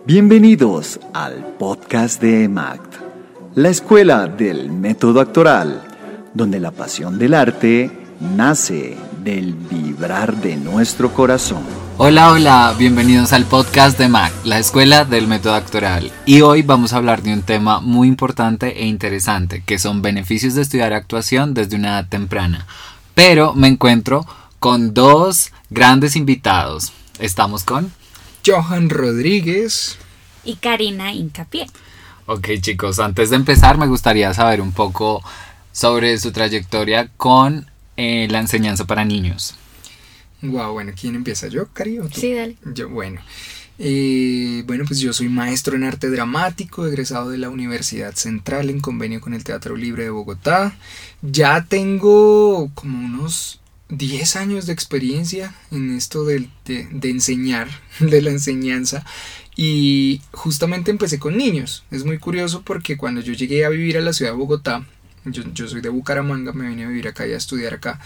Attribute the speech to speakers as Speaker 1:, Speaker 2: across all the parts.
Speaker 1: Bienvenidos al podcast de EMACT, la escuela del método actoral, donde la pasión del arte nace del vibrar de nuestro corazón.
Speaker 2: Hola, bienvenidos al podcast de EMACT, la escuela del método actoral. Y hoy vamos a hablar de un tema muy importante e interesante, que son beneficios de estudiar actuación desde una edad temprana. Pero me encuentro con dos grandes invitados. Estamos con
Speaker 3: Johan Rodríguez
Speaker 4: y Karina Hincapié.
Speaker 2: Ok, chicos, antes de empezar me gustaría saber un poco sobre su trayectoria con la enseñanza para niños.
Speaker 3: Wow, bueno, ¿quién empieza? ¿Yo, Cari, o tú?
Speaker 4: Sí, dale.
Speaker 3: Yo, bueno, pues yo soy maestro en arte dramático, egresado de la Universidad Central en convenio con el Teatro Libre de Bogotá. Ya tengo como unos 10 años de experiencia en esto de enseñar, de la enseñanza. Y justamente empecé con niños. Es muy curioso porque cuando yo llegué a vivir a la ciudad de Bogotá, yo soy de Bucaramanga, me vine a vivir acá y a estudiar acá.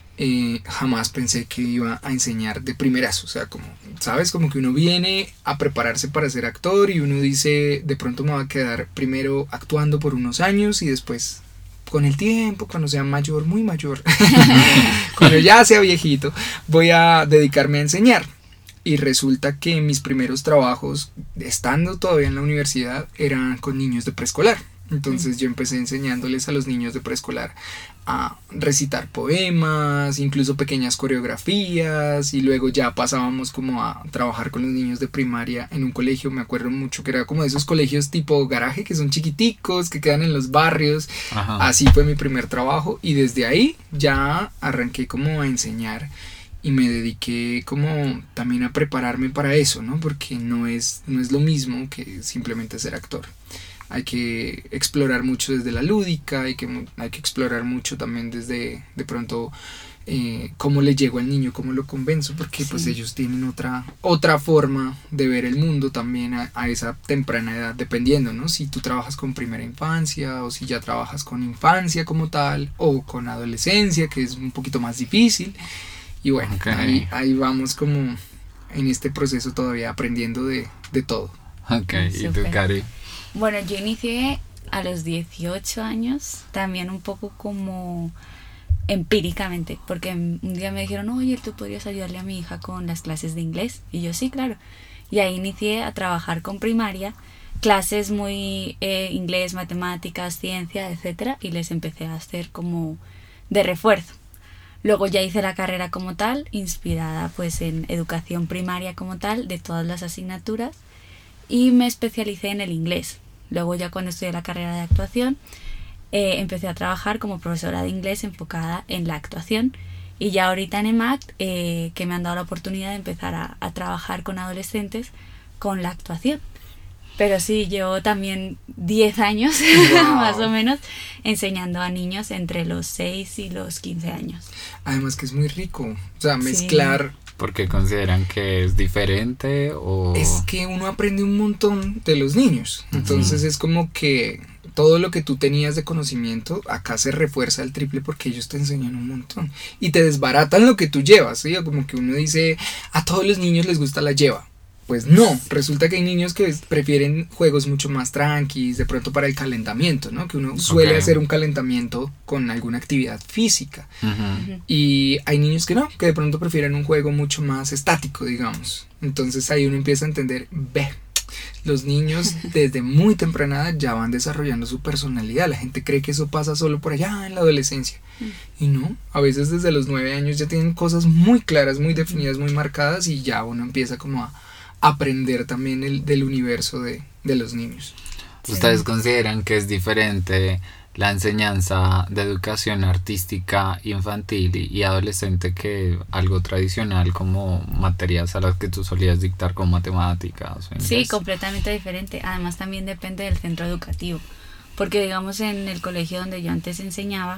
Speaker 3: Jamás pensé que iba a enseñar de primerazo. O sea, como, ¿sabes? Como que uno viene a prepararse para ser actor y uno dice, de pronto me va a quedar primero actuando por unos años y después, con el tiempo, cuando sea mayor, muy mayor, cuando ya sea viejito, voy a dedicarme a enseñar. Y resulta que mis primeros trabajos, estando todavía en la universidad, eran con niños de preescolar. Entonces yo empecé enseñándoles a los niños de preescolar a recitar poemas, incluso pequeñas coreografías, y luego ya pasábamos como a trabajar con los niños de primaria en un colegio. Me acuerdo mucho que era como de esos colegios tipo garaje, que son chiquiticos, que quedan en los barrios. Ajá. Así fue mi primer trabajo y desde ahí ya arranqué como a enseñar. Y me dediqué como también a prepararme para eso, ¿no? Porque no es lo mismo que simplemente ser actor. Hay que explorar mucho desde la lúdica, hay que explorar mucho también desde, de pronto, cómo le llego al niño, cómo lo convenzo, porque sí, pues ellos tienen otra forma de ver el mundo también a esa temprana edad, dependiendo, ¿no? Si tú trabajas con primera infancia o si ya trabajas con infancia como tal o con adolescencia, que es un poquito más difícil. Y bueno, okay, ahí vamos como en este proceso todavía aprendiendo de todo.
Speaker 2: Ok, ¿y tú, Cari?
Speaker 4: Bueno, yo inicié a los 18 años, también un poco como empíricamente, porque un día me dijeron, oye, ¿tú podrías ayudarle a mi hija con las clases de inglés? Y yo, sí, claro. Y ahí inicié a trabajar con primaria, clases muy inglés, matemáticas, ciencia, etcétera, y les empecé a hacer como de refuerzo. Luego ya hice la carrera como tal, inspirada pues en educación primaria como tal, de todas las asignaturas, y me especialicé en el inglés. Luego ya cuando estudié la carrera de actuación, empecé a trabajar como profesora de inglés enfocada en la actuación, y ya ahorita en EMACT, que me han dado la oportunidad de empezar a trabajar con adolescentes con la actuación. Pero sí, llevo también 10 años, wow, más o menos, enseñando a niños entre los 6 y los 15 años.
Speaker 3: Además que es muy rico, o sea, mezclar...
Speaker 2: Sí. ¿Por qué consideran que es diferente? O...
Speaker 3: Es que uno aprende un montón de los niños, entonces es como que todo lo que tú tenías de conocimiento, acá se refuerza al triple porque ellos te enseñan un montón. Y te desbaratan lo que tú llevas, ¿sí? Como que uno dice, a todos los niños les gusta la lleva. Pues no, resulta que hay niños que prefieren juegos mucho más tranquis, de pronto para el calentamiento, ¿no? Que uno suele hacer un calentamiento con alguna actividad física. Y hay niños que no, que de pronto prefieren un juego mucho más estático, digamos. Entonces ahí uno empieza a entender, los niños desde muy temprana edad ya van desarrollando su personalidad. La gente cree que eso pasa solo por allá en la adolescencia. Y no, a veces desde los 9 años ya tienen cosas muy claras, muy definidas, muy marcadas, y ya uno empieza como a aprender también del universo de los niños.
Speaker 2: ¿Ustedes consideran que es diferente la enseñanza de educación artística infantil y adolescente que algo tradicional como materias a las que tú solías dictar con matemáticas?
Speaker 4: Sí, completamente diferente. Además también depende del centro educativo, porque digamos en el colegio donde yo antes enseñaba,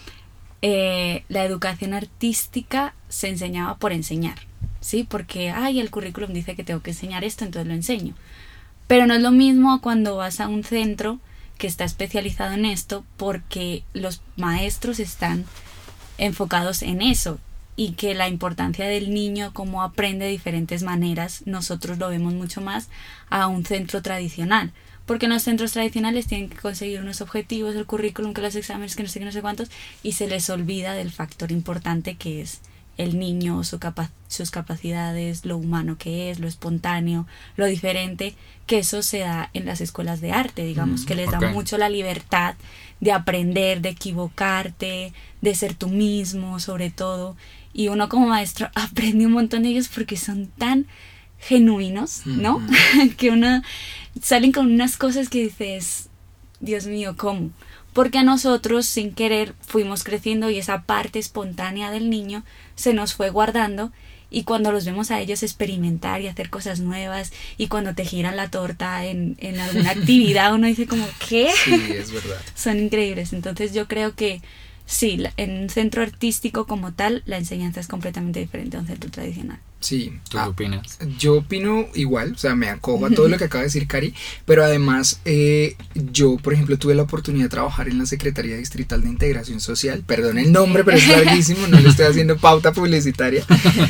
Speaker 4: la educación artística se enseñaba por enseñar, ¿sí? Porque el currículum dice que tengo que enseñar esto, entonces lo enseño. Pero no es lo mismo cuando vas a un centro que está especializado en esto, porque los maestros están enfocados en eso. y que la importancia del niño, cómo aprende de diferentes maneras, nosotros lo vemos mucho más a un centro tradicional. Porque en los centros tradicionales tienen que conseguir unos objetivos, el currículum, que los exámenes, que no sé qué, no sé cuántos, y se les olvida del factor importante que es el niño, sus capacidades, lo humano que es, lo espontáneo, lo diferente, que eso se da en las escuelas de arte, digamos, que les da mucho la libertad de aprender, de equivocarte, de ser tú mismo, sobre todo. Y uno como maestro aprende un montón de ellos porque son tan genuinos, ¿no? Que uno salen con unas cosas que dices, Dios mío, ¿cómo? Porque a nosotros, sin querer, fuimos creciendo y esa parte espontánea del niño se nos fue guardando, y cuando los vemos a ellos experimentar y hacer cosas nuevas, y cuando te giran la torta en alguna actividad, uno dice como, ¿qué?
Speaker 3: Sí, es verdad.
Speaker 4: Son increíbles. Entonces yo creo que sí, en un centro artístico como tal, la enseñanza es completamente diferente a un centro tradicional.
Speaker 3: Sí.
Speaker 2: ¿Tú qué opinas?
Speaker 3: Yo opino igual, o sea, me acojo a todo lo que acaba de decir Cari, pero además yo, por ejemplo, tuve la oportunidad de trabajar en la Secretaría Distrital de Integración Social, perdón el nombre, pero es larguísimo, no le estoy haciendo pauta publicitaria,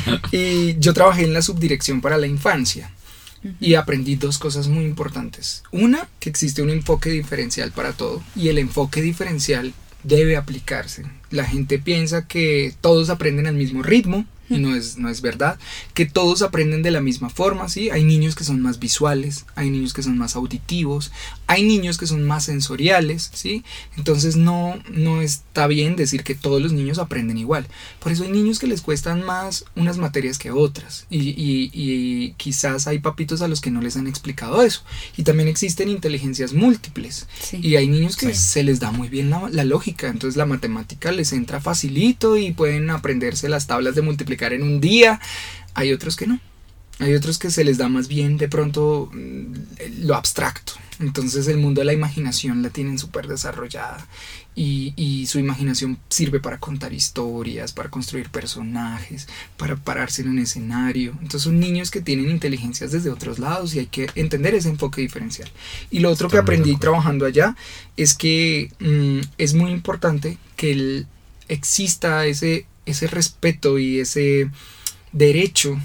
Speaker 3: y yo trabajé en la subdirección para la infancia. Y aprendí dos cosas muy importantes. Una, que existe un enfoque diferencial para todo, y el enfoque diferencial debe aplicarse. La gente piensa que todos aprenden al mismo ritmo, y no es verdad, que todos aprenden de la misma forma, ¿sí? Hay niños que son más visuales, hay niños que son más auditivos, hay niños que son más sensoriales, ¿sí? Entonces no está bien decir que todos los niños aprenden igual. Por eso hay niños que les cuestan más unas materias que otras, y quizás hay papitos a los que no les han explicado eso. Y también existen inteligencias múltiples,
Speaker 4: Sí.
Speaker 3: y hay niños que se les da muy bien la lógica, entonces la matemática les entra facilito y pueden aprenderse las tablas de multiplicar en un día. Hay otros que no, hay otros que se les da más bien de pronto lo abstracto. Entonces el mundo de la imaginación la tienen súper desarrollada, y su imaginación sirve para contar historias, para construir personajes, para pararse en un escenario. Entonces son niños que tienen inteligencias desde otros lados, y hay que entender ese enfoque diferencial. Y lo otro que aprendí trabajando allá es que es muy importante que exista ese respeto y ese derecho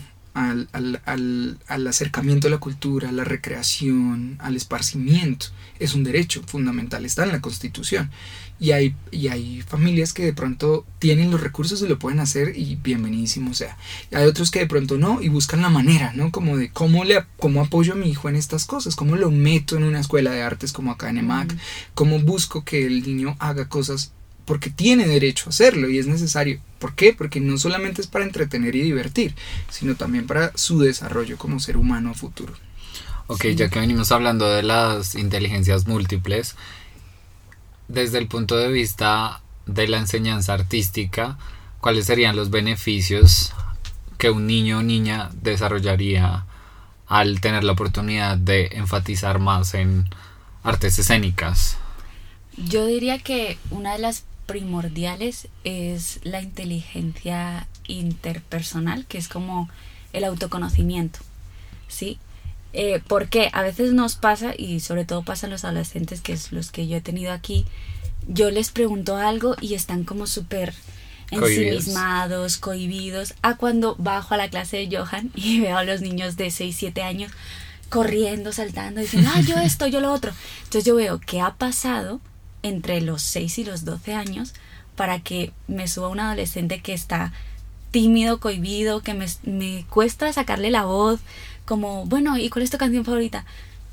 Speaker 3: al acercamiento a la cultura, a la recreación, al esparcimiento. Es un derecho fundamental, está en la Constitución. Y hay familias que de pronto tienen los recursos y lo pueden hacer, y bienvenidísimo sea. Hay otros que de pronto no, y buscan la manera, ¿no? Como de cómo apoyo a mi hijo en estas cosas, cómo lo meto en una escuela de artes como acá en EMAC, cómo busco que el niño haga cosas porque tiene derecho a hacerlo y es necesario. ¿Por qué? Porque no solamente es para entretener y divertir, sino también para su desarrollo como ser humano a futuro.
Speaker 2: Ok,
Speaker 4: Sí.
Speaker 2: ya que venimos hablando de las inteligencias múltiples, desde el punto de vista de la enseñanza artística, ¿cuáles serían los beneficios que un niño o niña desarrollaría al tener la oportunidad de enfatizar más en artes escénicas?
Speaker 4: Yo diría que una de las primordiales es la inteligencia interpersonal, que es como el autoconocimiento, ¿sí? Porque a veces nos pasa, y sobre todo pasa a los adolescentes, que es los que yo he tenido aquí, yo les pregunto algo y están como súper ensimismados, cohibidos, a cuando bajo a la clase de Johan y veo a los niños de 6, 7 años corriendo, saltando, diciendo, yo esto, yo lo otro. Entonces yo veo qué ha pasado entre los 6 y los 12 años para que me suba un adolescente que está tímido, cohibido, que me cuesta sacarle la voz, como, bueno, ¿y cuál es tu canción favorita?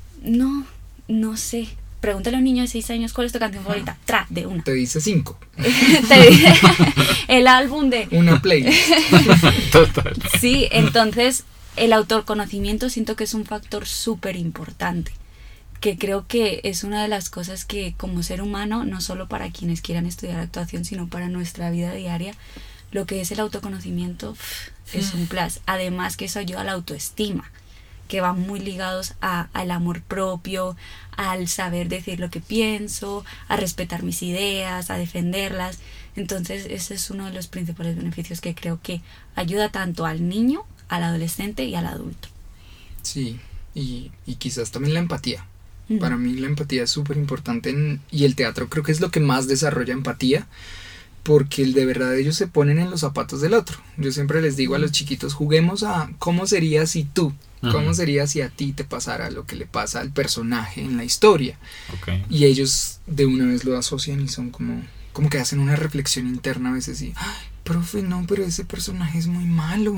Speaker 4: No sé. Pregúntale a un niño de 6 años cuál es tu canción favorita. De una.
Speaker 3: Te dice 5.
Speaker 4: Te dice el álbum de...
Speaker 3: Una playlist.
Speaker 2: Total.
Speaker 4: Sí, entonces el autoconocimiento siento que es un factor súper importante, que creo que es una de las cosas que como ser humano, no solo para quienes quieran estudiar actuación, sino para nuestra vida diaria, lo que es el autoconocimiento es un plus. Además que eso ayuda a la autoestima, que van muy ligados al amor propio, al saber decir lo que pienso, a respetar mis ideas, a defenderlas. Entonces ese es uno de los principales beneficios que creo que ayuda tanto al niño, al adolescente y al adulto.
Speaker 3: Sí, y quizás también la empatía. Para mí la empatía es súper importante y el teatro creo que es lo que más desarrolla empatía. porque de verdad ellos se ponen en los zapatos del otro. Yo siempre les digo a los chiquitos, juguemos a cómo sería si tú, cómo sería si a ti te pasara lo que le pasa al personaje en la historia.
Speaker 2: Okay.
Speaker 3: Y ellos de una vez lo asocian y son como que hacen una reflexión interna a veces y, ay, profe, no, pero ese personaje es muy malo.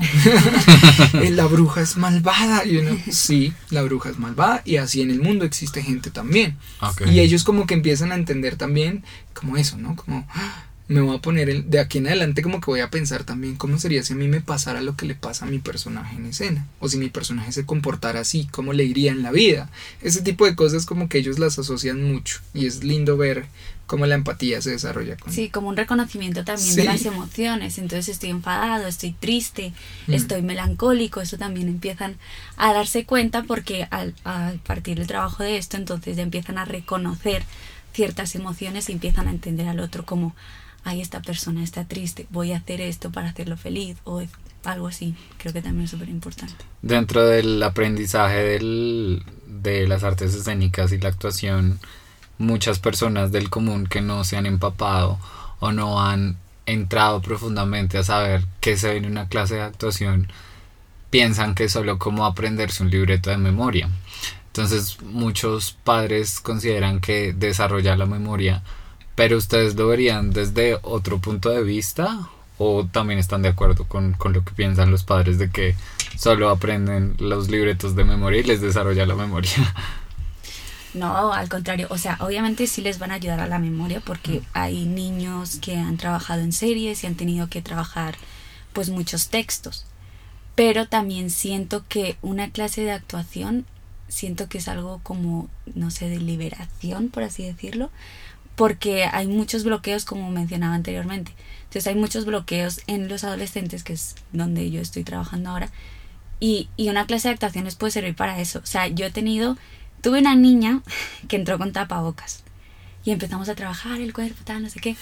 Speaker 3: La bruja es malvada. Y uno, sí, la bruja es malvada y así en el mundo existe gente también.
Speaker 2: Okay.
Speaker 3: Y ellos como que empiezan a entender también como eso, ¿no? Como me voy a poner de aquí en adelante como que voy a pensar también cómo sería si a mí me pasara lo que le pasa a mi personaje en escena, o si mi personaje se comportara así, cómo le iría en la vida. Ese tipo de cosas como que ellos las asocian mucho y es lindo ver cómo la empatía se desarrolla con
Speaker 4: sí, como un reconocimiento también
Speaker 3: sí.
Speaker 4: de las emociones. Entonces estoy enfadado, estoy triste, estoy melancólico. Eso también empiezan a darse cuenta porque a partir del trabajo de esto entonces ya empiezan a reconocer ciertas emociones y empiezan a entender al otro como, ay, esta persona está triste, voy a hacer esto para hacerlo feliz o algo así. Creo que también es súper importante.
Speaker 2: Dentro del aprendizaje de las artes escénicas y la actuación, muchas personas del común que no se han empapado o no han entrado profundamente a saber qué se ve en una clase de actuación piensan que es solo como aprenderse un libreto de memoria. Entonces muchos padres consideran que desarrolla la memoria, pero ustedes lo verían desde otro punto de vista o también están de acuerdo con lo que piensan los padres de que solo aprenden los libretos de memoria y les desarrolla la memoria.
Speaker 4: No, al contrario, o sea, obviamente sí les van a ayudar a la memoria porque hay niños que han trabajado en series y han tenido que trabajar pues muchos textos, pero también siento que una clase de actuación, siento que es algo como, no sé, de liberación, por así decirlo, porque hay muchos bloqueos como mencionaba anteriormente. Entonces hay muchos bloqueos en los adolescentes, que es donde yo estoy trabajando ahora, y una clase de actuaciones puede servir para eso. O sea, tuve una niña que entró con tapabocas y empezamos a trabajar el cuerpo, tal, no sé qué.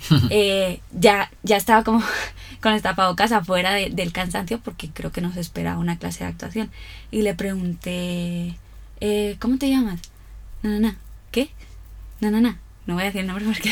Speaker 4: Ya estaba como con el tapabocas afuera del cansancio porque creo que nos esperaba una clase de actuación. Y le pregunté, ¿cómo te llamas? No. ¿Qué? No voy a decir el nombre porque...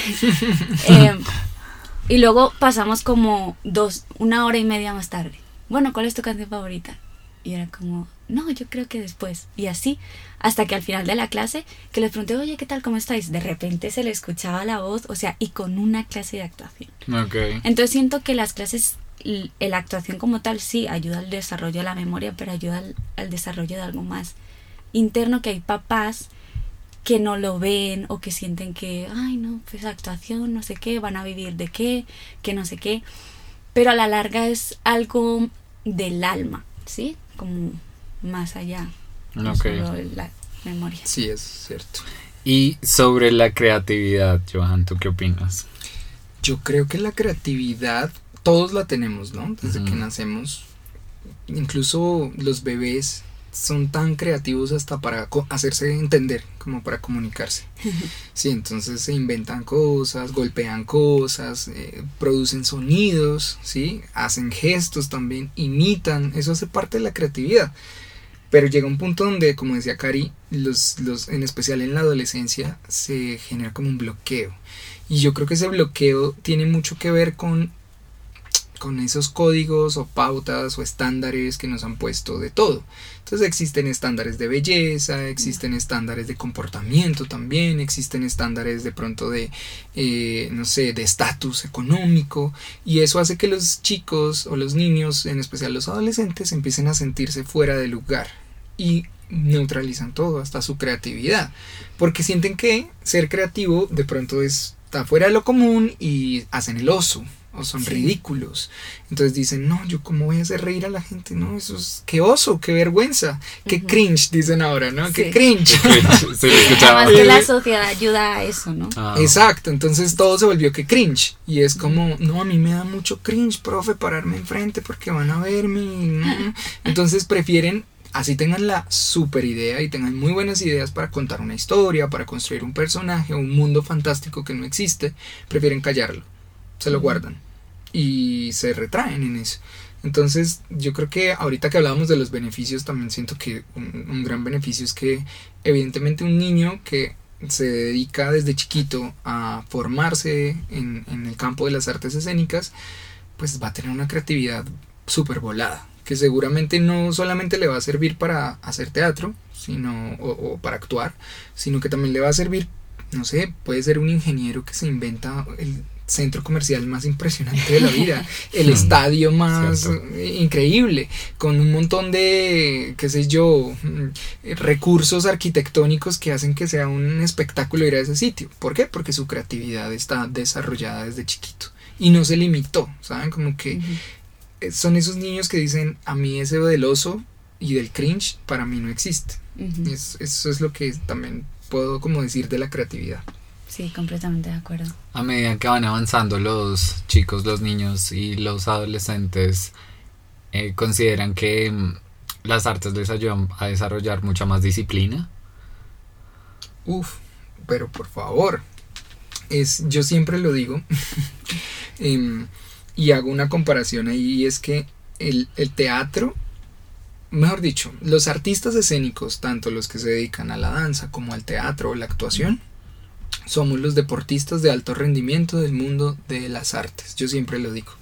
Speaker 4: y luego pasamos como 1 hora y media más tarde. Bueno, ¿cuál es tu canción favorita? Y era como, no, yo creo que después. Y así, hasta que al final de la clase, que les pregunté, oye, ¿qué tal? ¿Cómo estáis? De repente se le escuchaba la voz, o sea, y con una clase de actuación.
Speaker 2: Okay.
Speaker 4: Entonces siento que las clases, la actuación como tal, sí, ayuda al desarrollo de la memoria, pero ayuda al desarrollo de algo más interno, que hay papás que no lo ven o que sienten que, ay, no, pues actuación, no sé qué, van a vivir de qué, que no sé qué. Pero a la larga es algo del alma, ¿sí? Como más allá, no solo la memoria.
Speaker 3: Sí, es cierto.
Speaker 2: Y sobre la creatividad, Johan, ¿tú qué opinas?
Speaker 3: Yo creo que la creatividad todos la tenemos, ¿no? Desde que nacemos. Incluso los bebés son tan creativos hasta para hacerse entender, como para comunicarse. Sí, entonces se inventan cosas, golpean cosas, producen sonidos, ¿sí? Hacen gestos también, imitan, eso hace parte de la creatividad. Pero llega un punto donde, como decía Cari, en especial en la adolescencia, se genera como un bloqueo. Y yo creo que ese bloqueo tiene mucho que ver con esos códigos o pautas o estándares que nos han puesto de todo. Entonces existen estándares de belleza, existen estándares de comportamiento también, existen estándares de pronto de, no sé, de estatus económico, y eso hace que los chicos o los niños, en especial los adolescentes, empiecen a sentirse fuera de lugar y neutralizan todo, hasta su creatividad, porque sienten que ser creativo de pronto está fuera de lo común y hacen el oso o son ridículos. Entonces dicen, no, yo cómo voy a hacer reír a la gente, no, eso es, qué oso, qué vergüenza, qué cringe, dicen ahora, ¿no? Qué cringe.
Speaker 4: Además que la sociedad ayuda a eso, ¿no?
Speaker 3: Exacto, entonces todo se volvió que cringe, y es como, no, a mí me da mucho cringe, profe, pararme enfrente porque van a verme, ¿no? Entonces prefieren, así tengan la super idea y tengan muy buenas ideas para contar una historia, para construir un personaje o un mundo fantástico que no existe, prefieren callarlo, se lo guardan y se retraen en eso. Entonces yo creo que ahorita que hablábamos de los beneficios, también siento que un gran beneficio es que evidentemente un niño que se dedica desde chiquito a formarse en el campo de las artes escénicas, pues va a tener una creatividad súper volada, que seguramente no solamente le va a servir para hacer teatro, sino, o para actuar, sino que también le va a servir, no sé, puede ser un ingeniero que se inventa el centro comercial más impresionante de la vida, el estadio más increíble, con un montón de, qué sé yo, recursos arquitectónicos que hacen que sea un espectáculo ir a ese sitio. ¿Por qué? Porque su creatividad está desarrollada desde chiquito y no se limitó, ¿saben? Como que son esos niños que dicen, a mí ese del oso y del cringe para mí no existe. Eso es lo que también puedo como decir de la creatividad.
Speaker 4: Sí, completamente de acuerdo.
Speaker 2: A medida que van avanzando los chicos, los niños y los adolescentes, ¿consideran que las artes les ayudan a desarrollar mucha más disciplina?
Speaker 3: Pero por favor, yo siempre lo digo y hago una comparación ahí, y es que el teatro, mejor dicho, los artistas escénicos, tanto los que se dedican a la danza como al teatro o la actuación, somos los deportistas de alto rendimiento del mundo de las artes. Yo siempre lo digo.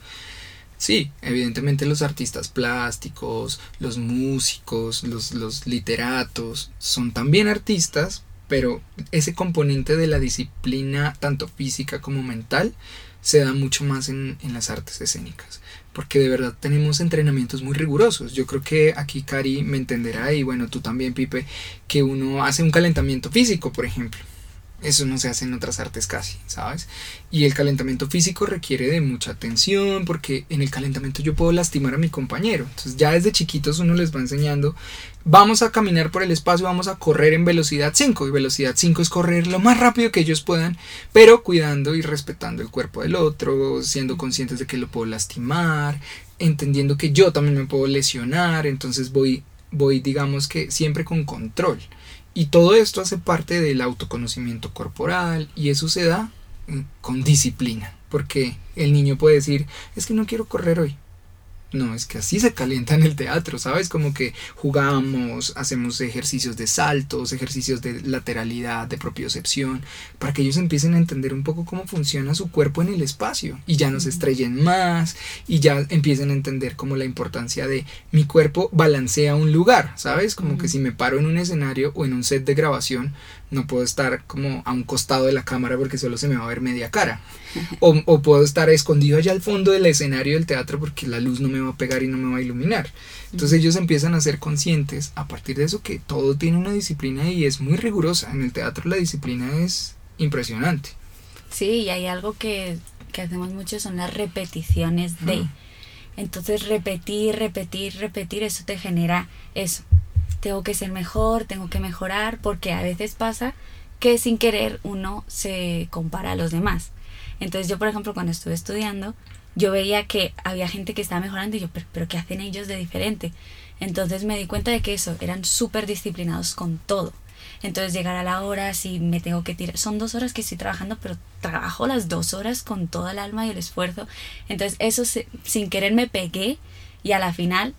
Speaker 3: Sí, evidentemente los artistas plásticos, los músicos, los literatos son también artistas, pero ese componente de la disciplina, tanto física como mental, se da mucho más en las artes escénicas, porque de verdad tenemos entrenamientos muy rigurosos. Yo creo que aquí Cari me entenderá, y bueno, tú también, Pipe, que uno hace un calentamiento físico, por ejemplo. Eso no se hace en otras artes casi, ¿sabes? Y el calentamiento físico requiere de mucha atención, porque en el calentamiento yo puedo lastimar a mi compañero. Entonces ya desde chiquitos uno les va enseñando, vamos a caminar por el espacio, vamos a correr en velocidad 5, y velocidad 5 es correr lo más rápido que ellos puedan, pero cuidando y respetando el cuerpo del otro, siendo conscientes de que lo puedo lastimar, entendiendo que yo también me puedo lesionar. Entonces voy digamos que siempre con control. Y todo esto hace parte del autoconocimiento corporal, y eso se da con disciplina, porque el niño puede decir, es que no quiero correr hoy. No, es que así se calienta en el teatro, ¿sabes? Como que jugamos, hacemos ejercicios de saltos, ejercicios de lateralidad, de propiocepción, para que ellos empiecen a entender un poco cómo funciona su cuerpo en el espacio, y ya no se estrellen más, y ya empiecen a entender como la importancia de mi cuerpo balancea un lugar, ¿sabes? Como que si me paro en un escenario o en un set de grabación, no puedo estar como a un costado de la cámara porque solo se me va a ver media cara. O puedo estar escondido allá al fondo del escenario del teatro porque la luz no me va a pegar y no me va a iluminar. Entonces ellos empiezan a ser conscientes a partir de eso, que todo tiene una disciplina y es muy rigurosa. En el teatro la disciplina es impresionante.
Speaker 4: Sí, y hay algo que hacemos mucho, son las repeticiones de. Entonces repetir, eso te genera eso. Tengo que ser mejor, tengo que mejorar, porque a veces pasa que sin querer uno se compara a los demás. Entonces yo, por ejemplo, cuando estuve estudiando, yo veía que había gente que estaba mejorando y yo, pero ¿qué hacen ellos de diferente? Entonces me di cuenta de que eso, eran súper disciplinados con todo. Entonces llegar a la hora, si me tengo que tirar, son 2 horas que estoy trabajando, pero trabajo las 2 horas con toda el alma y el esfuerzo. Entonces eso sin querer me pegué, y a la final,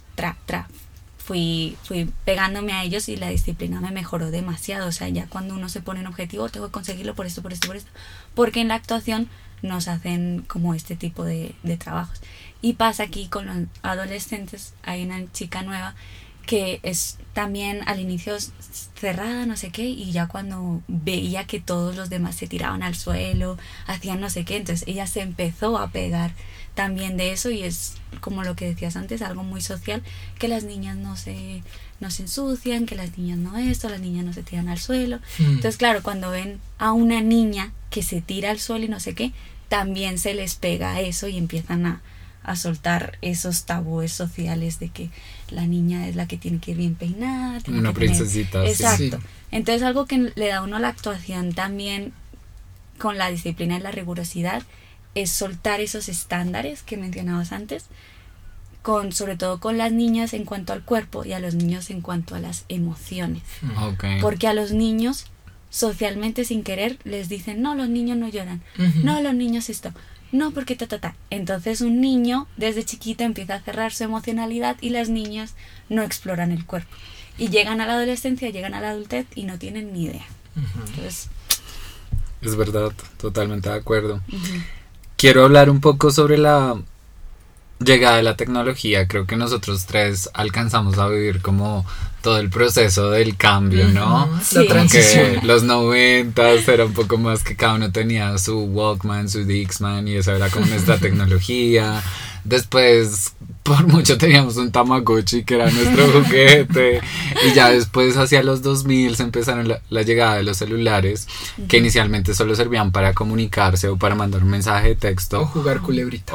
Speaker 4: fui pegándome a ellos, y la disciplina me mejoró demasiado. O sea, ya cuando uno se pone un objetivo, tengo que conseguirlo por esto, porque en la actuación nos hacen como este tipo de trabajos. Y pasa aquí con los adolescentes. Hay una chica nueva que es también al inicio cerrada, no sé qué, y ya cuando veía que todos los demás se tiraban al suelo, hacían no sé qué, entonces ella se empezó a pegar también de eso. Y es como lo que decías antes, algo muy social, que las niñas no se ensucian, que las niñas las niñas no se tiran al suelo. Entonces claro, cuando ven a una niña que se tira al suelo y no sé qué, también se les pega eso, y empiezan a soltar esos tabúes sociales de que la niña es la que tiene que ir bien peinada,
Speaker 2: una princesita.
Speaker 4: Exacto.
Speaker 3: Sí.
Speaker 4: Entonces algo que le da a uno la actuación también, con la disciplina y la rigurosidad, es soltar esos estándares que mencionabas antes, sobre todo con las niñas en cuanto al cuerpo, y a los niños en cuanto a las emociones.
Speaker 2: Okay.
Speaker 4: Porque a los niños socialmente, sin querer, les dicen, no, los niños no lloran, no, los niños esto, no, porque Entonces un niño desde chiquito empieza a cerrar su emocionalidad, y las niñas no exploran el cuerpo, y llegan a la adolescencia, llegan a la adultez y no tienen ni idea. Entonces
Speaker 2: Es verdad, totalmente de acuerdo. Quiero hablar un poco sobre la llegada de la tecnología. Creo que nosotros tres alcanzamos a vivir como todo el proceso del cambio, ¿no?
Speaker 3: Sí. La transición.
Speaker 2: Que los 90s era un poco más que cada uno tenía su Walkman, su Dixman, y eso era como nuestra tecnología. Después, por mucho teníamos un Tamagotchi que era nuestro juguete, y ya después hacia los 2000 se empezaron la llegada de los celulares, que inicialmente solo servían para comunicarse o para mandar un mensaje de texto
Speaker 3: o jugar culebrita.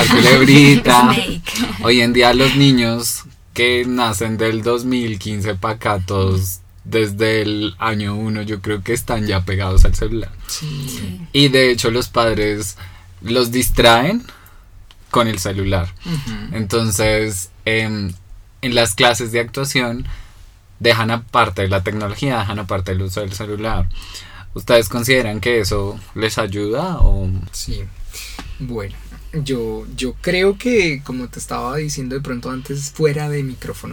Speaker 4: Snake.
Speaker 2: Hoy en día los niños que nacen del 2015 para acá, todos desde el año 1 yo creo que están ya pegados al celular.
Speaker 3: Sí.
Speaker 2: Y de hecho los padres los distraen con el celular. Entonces, en las clases de actuación dejan aparte la tecnología, dejan aparte el uso del celular. ¿Ustedes consideran que eso les ayuda o...?
Speaker 3: Sí. Bueno, yo creo que, como te estaba diciendo de pronto antes fuera de micrófono,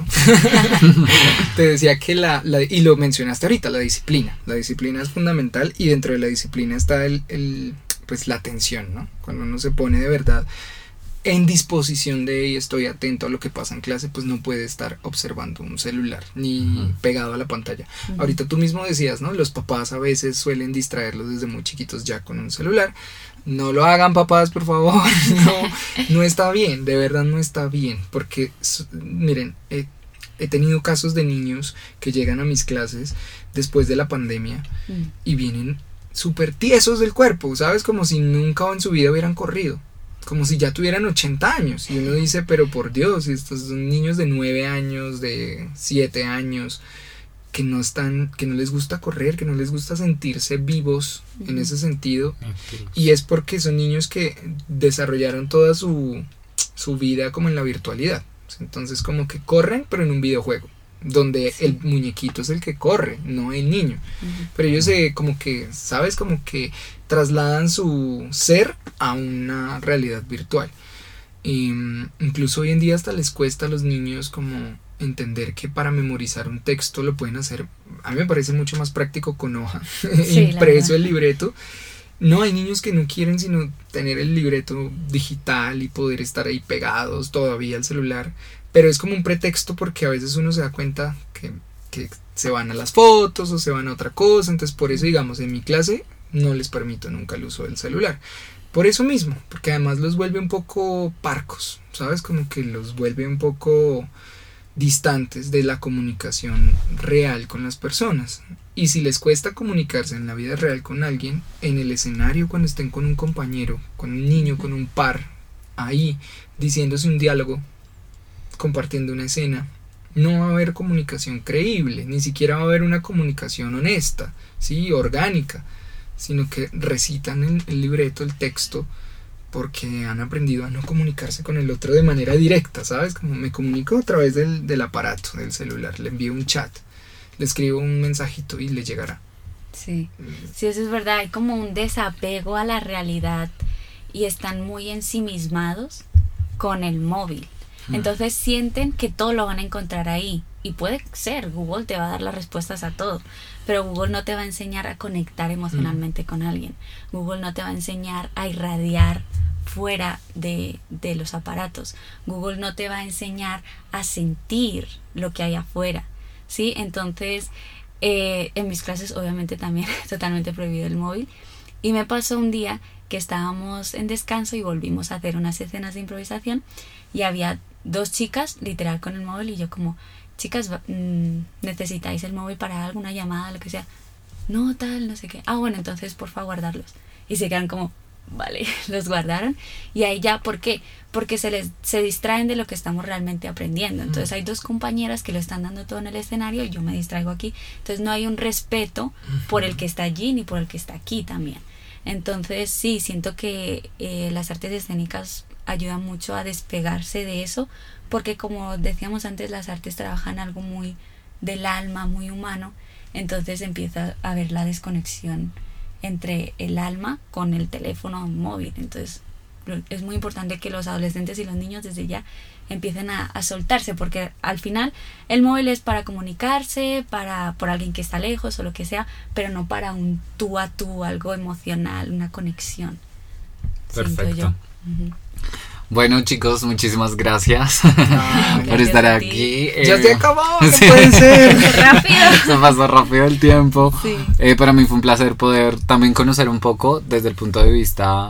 Speaker 3: te decía que y lo mencionaste ahorita, la disciplina. La disciplina es fundamental, y dentro de la disciplina está pues la atención, ¿no? Cuando uno se pone de verdad en disposición de, y estoy atento a lo que pasa en clase, pues no puede estar observando un celular ni pegado a la pantalla. Ahorita tú mismo decías, ¿no? Los papás a veces suelen distraerlos desde muy chiquitos ya con un celular. No lo hagan, papás, por favor. No está bien, de verdad no está bien, porque miren, he tenido casos de niños que llegan a mis clases después de la pandemia y vienen súper tiesos del cuerpo, ¿sabes? Como si nunca en su vida hubieran corrido, como si ya tuvieran 80 años, y uno dice, pero por Dios, estos son niños de 9 años, de 7 años, que no les gusta correr, que no les gusta sentirse vivos en ese sentido, y es porque son niños que desarrollaron toda su vida como en la virtualidad. Entonces como que corren, pero en un videojuego, donde el muñequito es el que corre, no el niño. Pero ellos como que, ¿sabes? Como que trasladan su ser a una realidad virtual. Incluso hoy en día hasta les cuesta a los niños como entender que para memorizar un texto lo pueden hacer. A mí me parece mucho más práctico con hoja, impreso el libreto. No, hay niños que no quieren sino tener el libreto digital y poder estar ahí pegados todavía al celular, pero es como un pretexto, porque a veces uno se da cuenta que se van a las fotos o se van a otra cosa. Entonces por eso, digamos, en mi clase no les permito nunca el uso del celular, por eso mismo, porque además los vuelve un poco parcos, ¿sabes? Como que los vuelve un poco distantes de la comunicación real con las personas. Y si les cuesta comunicarse en la vida real con alguien, en el escenario, cuando estén con un compañero, con un niño, con un par, ahí diciéndose un diálogo, compartiendo una escena, no va a haber comunicación creíble, ni siquiera va a haber una comunicación honesta, ¿sí? Orgánica, sino que recitan el libreto, el texto, porque han aprendido a no comunicarse con el otro de manera directa, ¿sabes? Como me comunico a través del aparato, del celular, le envío un chat, le escribo un mensajito y le llegará.
Speaker 4: Sí, eso es verdad, hay como un desapego a la realidad y están muy ensimismados con el móvil. Entonces sienten que todo lo van a encontrar ahí, y puede ser, Google te va a dar las respuestas a todo, pero Google no te va a enseñar a conectar emocionalmente con alguien. Google no te va a enseñar a irradiar fuera de los aparatos. Google no te va a enseñar a sentir lo que hay afuera, ¿sí? Entonces en mis clases obviamente también totalmente prohibido el móvil, y me pasó un día que estábamos en descanso y volvimos a hacer unas escenas de improvisación, y había 2 chicas literal con el móvil, y yo como, chicas, ¿necesitáis el móvil para alguna llamada, lo que sea? No, tal, no sé qué. Bueno, entonces porfa guardarlos. Y se quedan como, vale, los guardaron. Y ahí ya, ¿por qué? Porque se distraen de lo que estamos realmente aprendiendo. Entonces hay 2 compañeras que lo están dando todo en el escenario y yo me distraigo aquí. Entonces no hay un respeto por el que está allí ni por el que está aquí también. Entonces sí, siento que las artes escénicas ayudan mucho a despegarse de eso, porque como decíamos antes, las artes trabajan algo muy del alma, muy humano. Entonces empieza a haber la desconexión entre el alma con el teléfono móvil. Entonces es muy importante que los adolescentes y los niños desde ya empiecen a soltarse, porque al final el móvil es para comunicarse, por alguien que está lejos o lo que sea, pero no para un tú a tú, algo emocional, una conexión.
Speaker 2: Perfecto. Bueno, chicos, muchísimas gracias por estar aquí.
Speaker 3: Ya se acabó, no
Speaker 2: sí.
Speaker 3: puede ser.
Speaker 4: Rápido.
Speaker 2: Se pasó rápido el tiempo.
Speaker 4: Sí.
Speaker 2: Para mí fue un placer poder también conocer un poco desde el punto de vista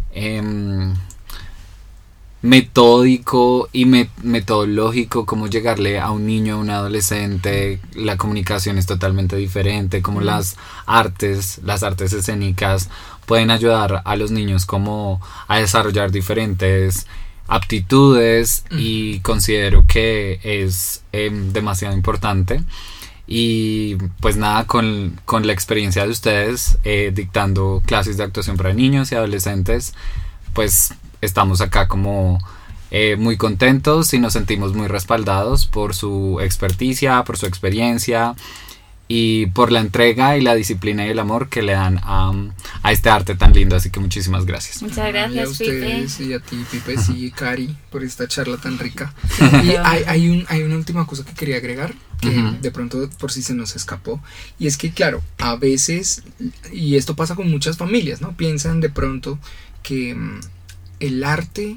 Speaker 2: metódico y metodológico, cómo llegarle a un niño, a un adolescente. La comunicación es totalmente diferente, como las artes escénicas pueden ayudar a los niños como a desarrollar diferentes aptitudes, y considero que es demasiado importante. Y pues nada, con la experiencia de ustedes dictando clases de actuación para niños y adolescentes, pues estamos acá como muy contentos y nos sentimos muy respaldados por su experticia, por su experiencia y por la entrega y la disciplina y el amor que le dan a este arte tan lindo. Así que muchísimas gracias.
Speaker 4: Muchas gracias,
Speaker 3: y a ustedes,
Speaker 4: Pipe.
Speaker 3: y a ti, Pipe, y Cari, por esta charla tan rica. Y hay una última cosa que quería agregar, que de pronto por si se nos escapó, y es que claro, a veces, y esto pasa con muchas familias, ¿no? Piensan de pronto que el arte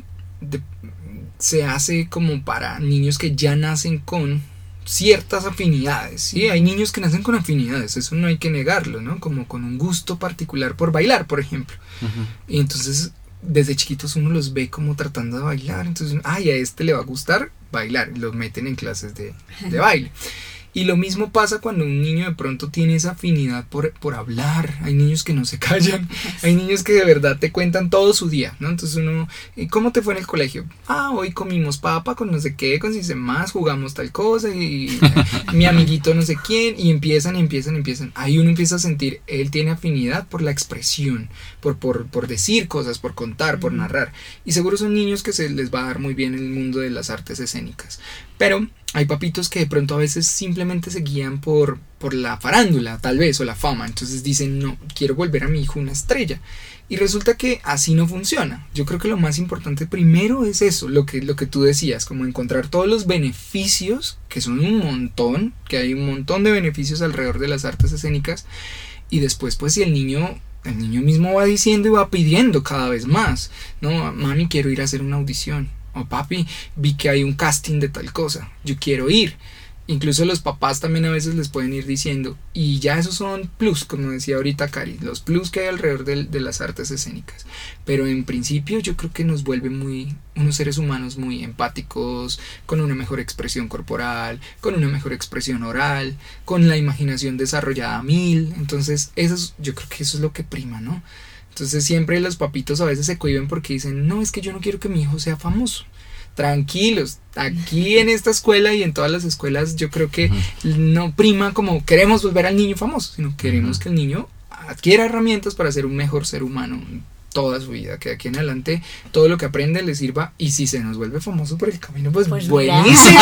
Speaker 3: se hace como para niños que ya nacen con ciertas afinidades, ¿sí? Hay niños que nacen con afinidades, eso no hay que negarlo, ¿no? Como con un gusto particular por bailar, por ejemplo. Y entonces desde chiquitos uno los ve como tratando de bailar, entonces, a este le va a gustar bailar, y los meten en clases de baile. Y lo mismo pasa cuando un niño de pronto tiene esa afinidad por hablar. Hay niños que no se callan, hay niños que de verdad te cuentan todo su día, ¿no? Entonces uno, ¿cómo te fue en el colegio? Hoy comimos papa con no sé qué, con si se más, jugamos tal cosa, y mi amiguito no sé quién, y empiezan. Ahí uno empieza a sentir, él tiene afinidad por la expresión, por decir cosas, por contar, por narrar. Y seguro son niños que se les va a dar muy bien el mundo de las artes escénicas. Pero hay papitos que de pronto a veces simplemente se guían por la farándula, tal vez, o la fama. Entonces dicen, no, quiero volver a mi hijo una estrella. Y resulta que así no funciona. Yo creo que lo más importante primero es eso, lo que tú decías, como encontrar todos los beneficios, que son un montón, que hay un montón de beneficios alrededor de las artes escénicas. Y después, pues si el niño mismo va diciendo y va pidiendo cada vez más, no, mami, quiero ir a hacer una audición. O papi, vi que hay un casting de tal cosa, yo quiero ir. Incluso los papás también a veces les pueden ir diciendo, y ya esos son plus, como decía ahorita Cari, los plus que hay alrededor de las artes escénicas. Pero en principio yo creo que nos vuelve unos seres humanos muy empáticos, con una mejor expresión corporal, con una mejor expresión oral, con la imaginación desarrollada a 1000. Entonces yo creo que eso es lo que prima, ¿no? Entonces siempre los papitos a veces se cohíben porque dicen, no, es que yo no quiero que mi hijo sea famoso. Tranquilos, aquí en esta escuela y en todas las escuelas yo creo que no prima como queremos volver al niño famoso, sino queremos que el niño adquiera herramientas para ser un mejor ser humano toda su vida, que de aquí en adelante todo lo que aprende le sirva, y si se nos vuelve famoso por el camino, pues buenísimo,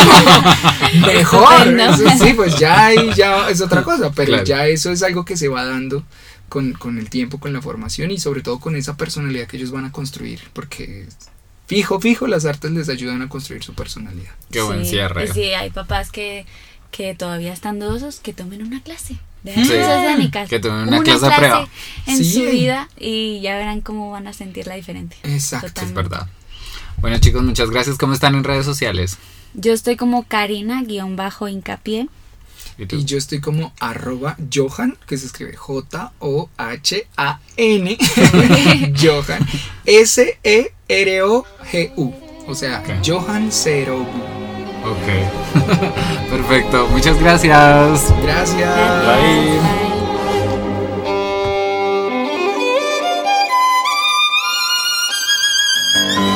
Speaker 3: mejor, eso sí, pues ya es otra cosa, pero claro, ya eso es algo que se va dando con el tiempo, con la formación y sobre todo con esa personalidad que ellos van a construir, porque fijo, las artes les ayudan a construir su personalidad.
Speaker 2: Qué buen cierre.
Speaker 4: Sí, hay papás que todavía están dudosos, que tomen una clase de artes escénicas,
Speaker 2: que tomen una clase de prueba
Speaker 4: en su vida, y ya verán cómo van a sentir la diferencia.
Speaker 3: Exacto,
Speaker 4: totalmente.
Speaker 2: Es verdad. Bueno, chicos, muchas gracias. ¿Cómo están en redes sociales?
Speaker 4: Yo estoy como Karina_hincapié.
Speaker 3: Y yo estoy como @Johan, que se escribe Johan, Johan, Serogu, o sea, Johan Serogu.
Speaker 2: Ok. Perfecto. Muchas gracias.
Speaker 3: Gracias.
Speaker 2: Bye.
Speaker 4: Bye.